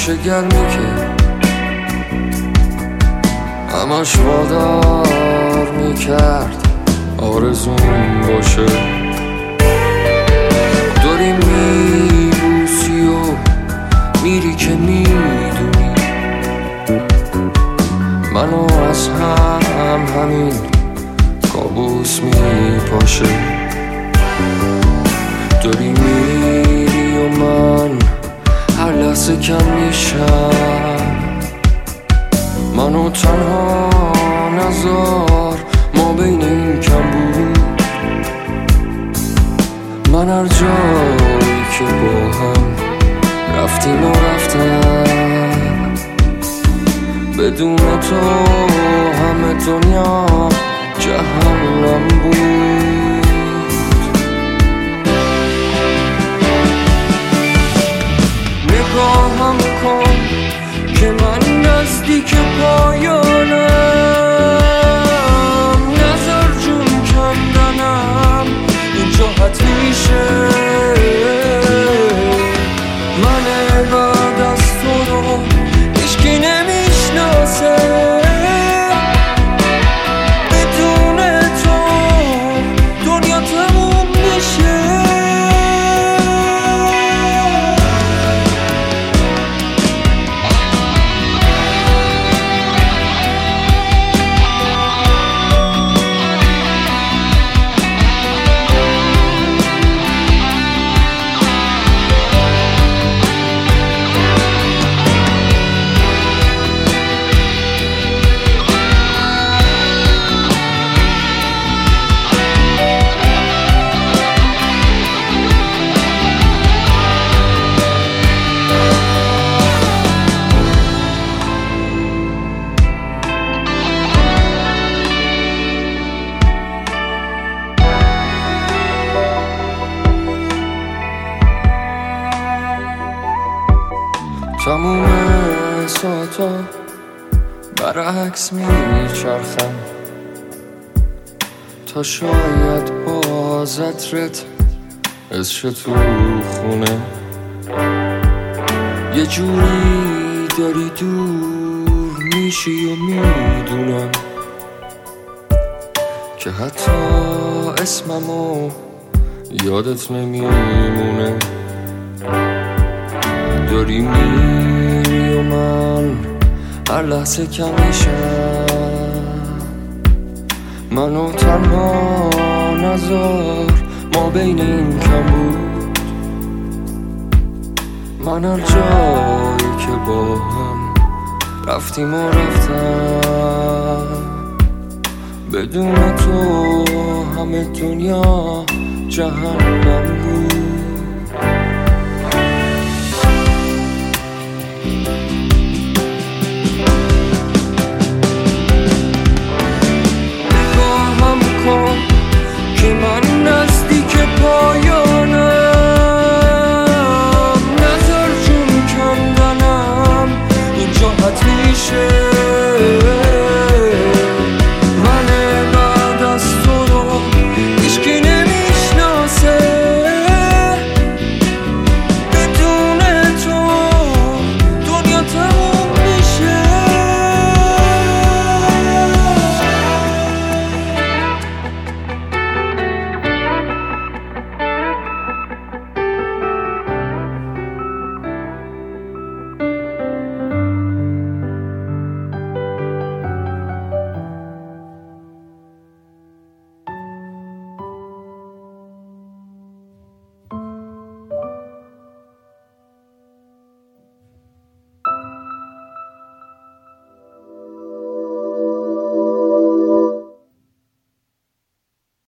آتش گرمی که همش وادار میکرد آرزون باشه. داری میبوسی و میری که میدونی منو از همین کابوس میپاشه. داری میری و من هر لحظه کم میشم. منو تنها نذار ما بین این کم بود. من هر جایی که با هم رفتیم و رفتم بدون تو همه دنیا جهنم بود. نگاهم کن که من نزدیک پایانم. نظر جون کندنم اینجا حتمیشه. من بعد از تو رو هیچکی نمیشناسه. بدون تو دنیا تموم میشه. تموم ساعتا برعکس میچرخم تا شاید باز عطرت عشق تو خونه. یه جوری داری دور میشی و میدونم که حتی اسممو یادت نمیمونه. داری میری و من هر لحظه کم میشم. منو تنها نذار ما بین این کم بود. من هر جایی که با هم رفتیم و رفتم بدون تو همه دنیا جهنم بود.